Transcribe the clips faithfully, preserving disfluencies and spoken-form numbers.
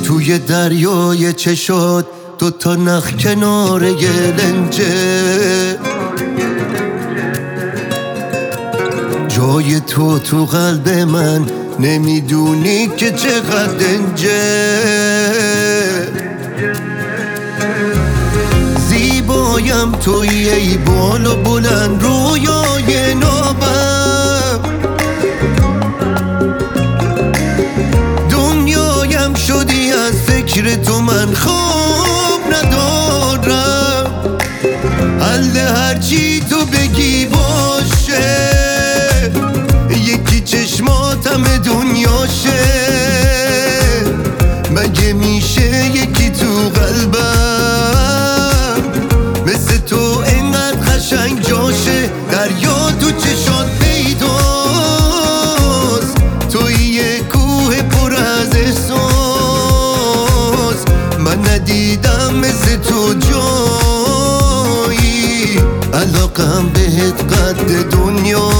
توی دریای چشات دو تا نخ کنار یه لنجه، جای تو تو قلب من نمیدونی که چقدر دنجه. زیبایم توی ای بالا بلند رویای نابم، دنیایم شدی از فکر تو من خواب ندارم. حل هرچی تو بگی باشه، یکی چشماتم دنیاشه. مگه میشه یکی تو قلبم مثل تو اینقدر قشنگ جاشه؟ دریا تو چشات پیداست، توی یه کوه پر از احساس. من ندیدم مثل تو جایی، علاقم بهت قد دنیا.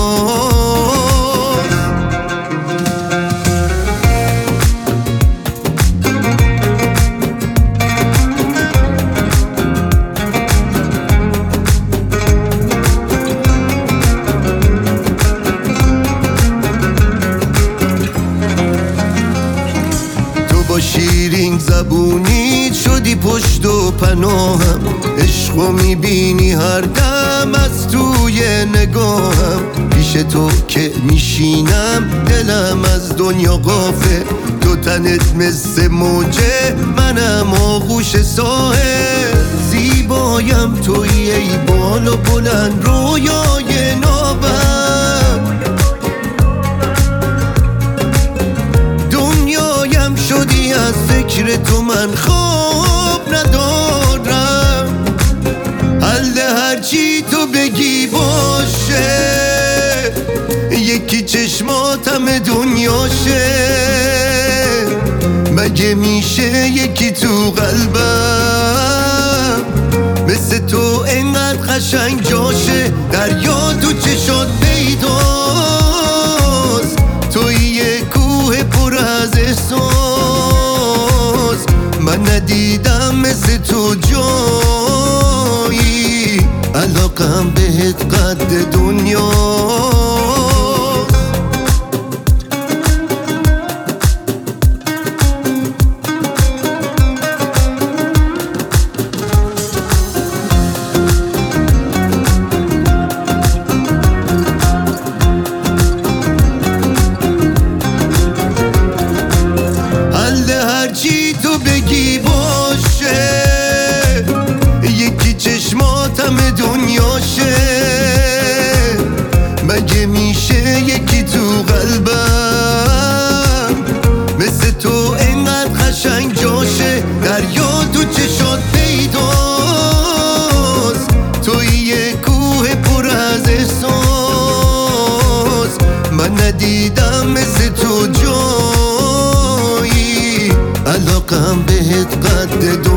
با شیرین زبونی شدی پشت و پناهم، عشقو میبینی هر دم از توی نگاهم. پیش تو که میشینم دلم از دنیا قافه، تو تنت مثل موجه منم آغوش ساحل. زیبایم توی ای بالا بلند رویای نابم، شدی از فکر تو من خواب ندارم. حل هرچی تو بگی باشه، یکی چشماتم دنیاشه. مگه میشه یکی تو قلبم مثل تو اینقدر قشنگ جاشه؟ دریا تو چشات پیداست، توی یه کوه پر از احساس. من ندیدم مثل تو جایی، علاقم بهت قد دنیا. هرچی تو بگی باشه، یکی چشماتم دنیاشه. مگه میشه یکی تو قلبم مثل تو اینقدر قشنگ جاشه؟ دریا تو چشات پیداست، توی یه کوه پر از احساس. من ندیدم مثل تو جایی، علاقم بهت قد